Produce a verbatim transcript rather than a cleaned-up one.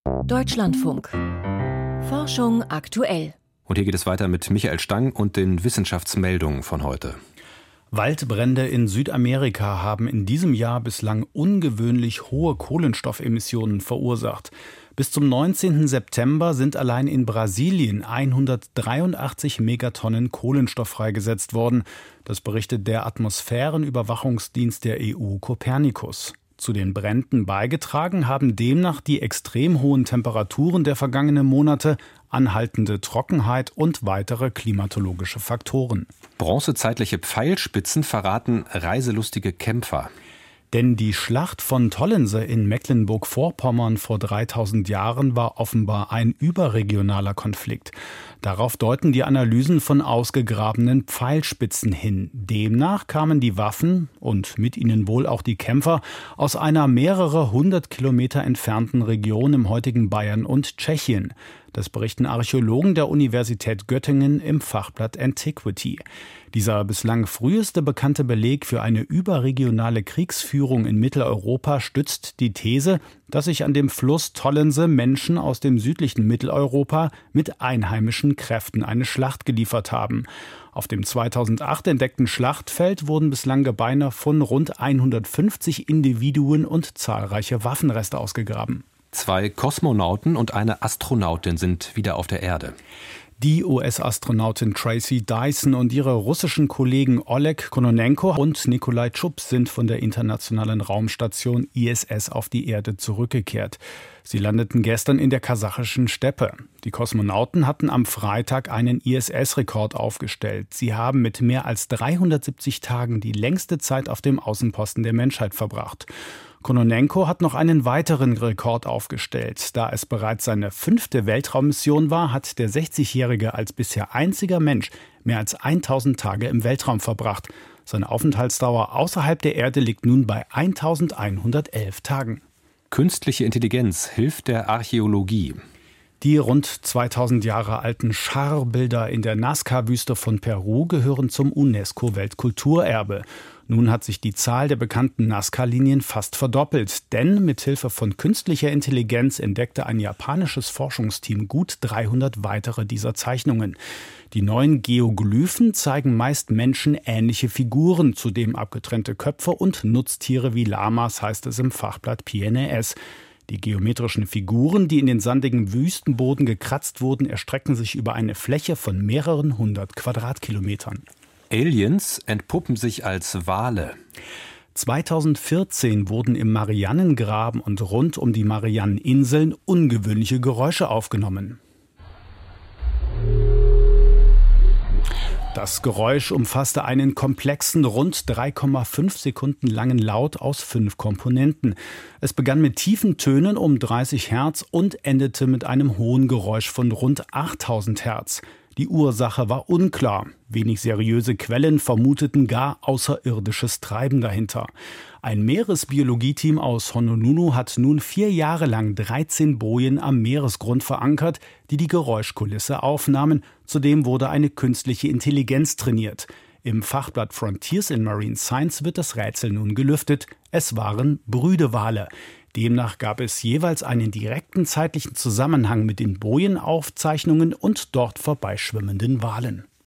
Deutschlandfunk. Forschung aktuell. Und hier geht es weiter mit Michael Stang und den Wissenschaftsmeldungen von heute. Waldbrände in Südamerika haben in diesem Jahr bislang ungewöhnlich hohe Kohlenstoffemissionen verursacht. Bis zum neunzehnten September sind allein in Brasilien hundertdreiundachtzig Megatonnen Kohlenstoff freigesetzt worden. Das berichtet der Atmosphärenüberwachungsdienst der E U Copernicus. Zu den Bränden beigetragen haben demnach die extrem hohen Temperaturen der vergangenen Monate, anhaltende Trockenheit und weitere klimatologische Faktoren. Bronzezeitliche Pfeilspitzen verraten reiselustige Kämpfer. Denn die Schlacht von Tollense in Mecklenburg-Vorpommern vor dreitausend Jahren war offenbar ein überregionaler Konflikt. Darauf deuten die Analysen von ausgegrabenen Pfeilspitzen hin. Demnach kamen die Waffen und mit ihnen wohl auch die Kämpfer aus einer mehrere hundert Kilometer entfernten Region im heutigen Bayern und Tschechien. Das berichten Archäologen der Universität Göttingen im Fachblatt Antiquity. Dieser bislang früheste bekannte Beleg für eine überregionale Kriegsführung in Mitteleuropa stützt die These, dass sich an dem Fluss Tollense Menschen aus dem südlichen Mitteleuropa mit einheimischen Kräften eine Schlacht geliefert haben. Auf dem zweitausendacht entdeckten Schlachtfeld wurden bislang Gebeine von rund hundertfünfzig Individuen und zahlreiche Waffenreste ausgegraben. Zwei Kosmonauten und eine Astronautin sind wieder auf der Erde. Die U S-Astronautin Tracy Dyson und ihre russischen Kollegen Oleg Kononenko und Nikolai Tschub sind von der internationalen Raumstation I S S auf die Erde zurückgekehrt. Sie landeten gestern in der kasachischen Steppe. Die Kosmonauten hatten am Freitag einen I S S-Rekord aufgestellt. Sie haben mit mehr als dreihundertsiebzig Tagen die längste Zeit auf dem Außenposten der Menschheit verbracht. Kononenko hat noch einen weiteren Rekord aufgestellt. Da es bereits seine fünfte Weltraummission war, hat der sechzigjährige als bisher einziger Mensch mehr als tausend Tage im Weltraum verbracht. Seine Aufenthaltsdauer außerhalb der Erde liegt nun bei eintausendeinhundertelf Tagen. Künstliche Intelligenz hilft der Archäologie. Die rund zweitausend Jahre alten Char-Bilder in der Nazca-Wüste von Peru gehören zum UNESCO-Weltkulturerbe. Nun hat sich die Zahl der bekannten Nazca-Linien fast verdoppelt, denn mithilfe von künstlicher Intelligenz entdeckte ein japanisches Forschungsteam gut dreihundert weitere dieser Zeichnungen. Die neuen Geoglyphen zeigen meist menschenähnliche Figuren, zudem abgetrennte Köpfe und Nutztiere wie Lamas, heißt es im Fachblatt P N A S. Die geometrischen Figuren, die in den sandigen Wüstenboden gekratzt wurden, erstrecken sich über eine Fläche von mehreren hundert Quadratkilometern. Aliens entpuppen sich als Wale. zweitausendvierzehn wurden im Marianengraben und rund um die Marianeninseln ungewöhnliche Geräusche aufgenommen. Das Geräusch umfasste einen komplexen, rund drei Komma fünf Sekunden langen Laut aus fünf Komponenten. Es begann mit tiefen Tönen um dreißig Hertz und endete mit einem hohen Geräusch von rund achttausend Hertz. Die Ursache war unklar. Wenig seriöse Quellen vermuteten gar außerirdisches Treiben dahinter. Ein Meeresbiologieteam aus Honolulu hat nun vier Jahre lang dreizehn Bojen am Meeresgrund verankert, die die Geräuschkulisse aufnahmen. Zudem wurde eine künstliche Intelligenz trainiert. Im Fachblatt Frontiers in Marine Science wird das Rätsel nun gelüftet. Es waren Brüdewale. Demnach gab es jeweils einen direkten zeitlichen Zusammenhang mit den Bojenaufzeichnungen und dort vorbeischwimmenden Walen.